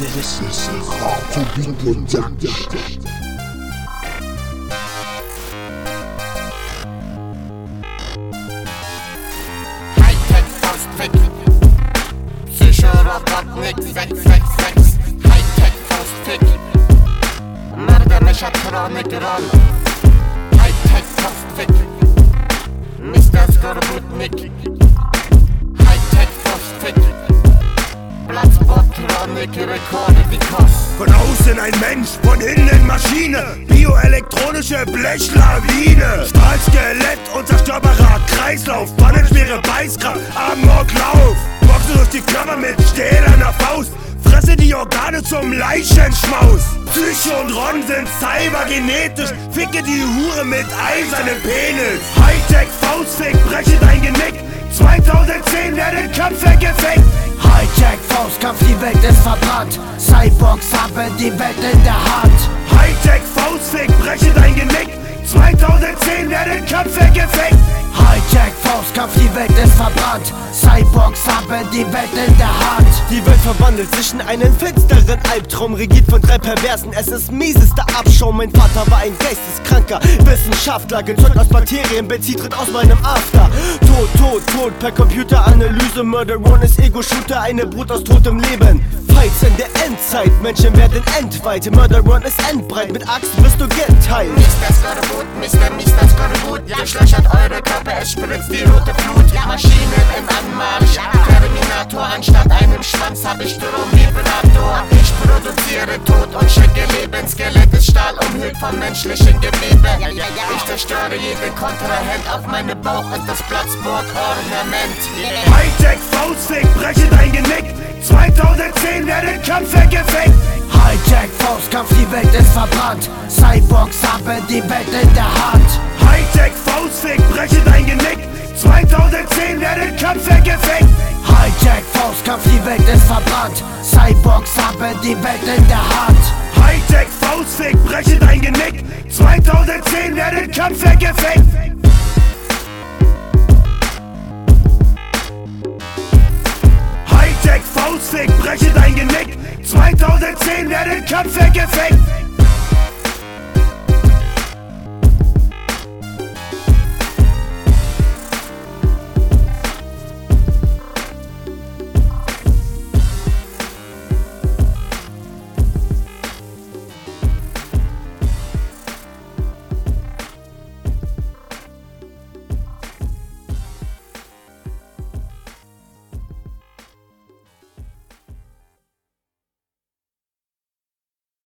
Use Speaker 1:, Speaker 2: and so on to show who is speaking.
Speaker 1: This is hard to be production.
Speaker 2: Hightech Faustfick, Psycho-Robotnik 666. Hightech Faustfick, Mörder-Mechatronik Roll. Hightech Faustfick, Mr. Skorbutnik. Hightech Faustfick, Platzbot-Tronik, Rekorde wie Kost.
Speaker 3: Von außen ein Mensch, von innen Maschine, bioelektronische Blechlawine, Stahlskelett, unzerstörbarer Kreislauf, pannenschwere Beißkraft, Amoklauf, boxe durch die Körper mit stählerner Faust, fresse die Organe zum Leichenschmaus. Psyche und Ron sind cybergenetisch, ficke die Hure mit eisernem Penis. Hightech Faustfick, breche dein Genick, 2010 werden Köpfe gefickt.
Speaker 4: Hijack, Faustkampf, die Welt ist verbrannt. Cyborgs haben die Welt in der Hand.
Speaker 3: Hightech Faustfick, breche dein Genick, 2010 werden Köpfe gefickt.
Speaker 4: Hijack, Faustkampf, die Welt ist verbrannt. Cyborgs haben die Welt in der Hand.
Speaker 5: Die Welt verwandelt sich in einen finsteren Albtraum, regiert von 3 Perversen, es ist miesester Abschaum. Mein Vater war ein geisteskranker Wissenschaftler, gezeugt aus Bakterien, Benzin tritt aus meinem After. Tod, Tod, Tod, per Computeranalyse, Murder One ist Ego-Shooter, eine Brut aus totem Leben. Fights in der Endzeit, Menschen werden entweiht, Murder One ist endbreit, mit Axt wirst du geteilt.
Speaker 2: Mr. Skorbut, Mr. Skorbut, durchlöchert eure Körper, es spritzt die rote Flut. Maschinen im Anmarsch, Terminator, anstatt einem Schwanz hab ich Stromvibrator. Ich produziere Tod und schicke Leben, Skelett ist Stahl, umhüllt vom menschlichen Gewebe. Ich zerstöre jeden Kontrahent, auf meinem Bauch ist das Platzburg-Ornament.
Speaker 3: Hightech Faustfick, breche dein Genick, 2010 werden Köpfe gefickt.
Speaker 4: Hijack, Faustkampf, die Welt ist verbrannt. Cyborgs haben die Welt in der Hand.
Speaker 3: Hightech Faustfick, breche dein Genick, 2010 werden Köpfe gefickt.
Speaker 4: Hijack, Faustkampf, die Welt ist verbrannt. Cyborgs haben die Welt in der Hand.
Speaker 3: Hightech Faustfick, breche dein Genick, 2010 werden Köpfe gefickt. Hightech Faustfick, breche dein Genick, 2010 werden Köpfe gefickt.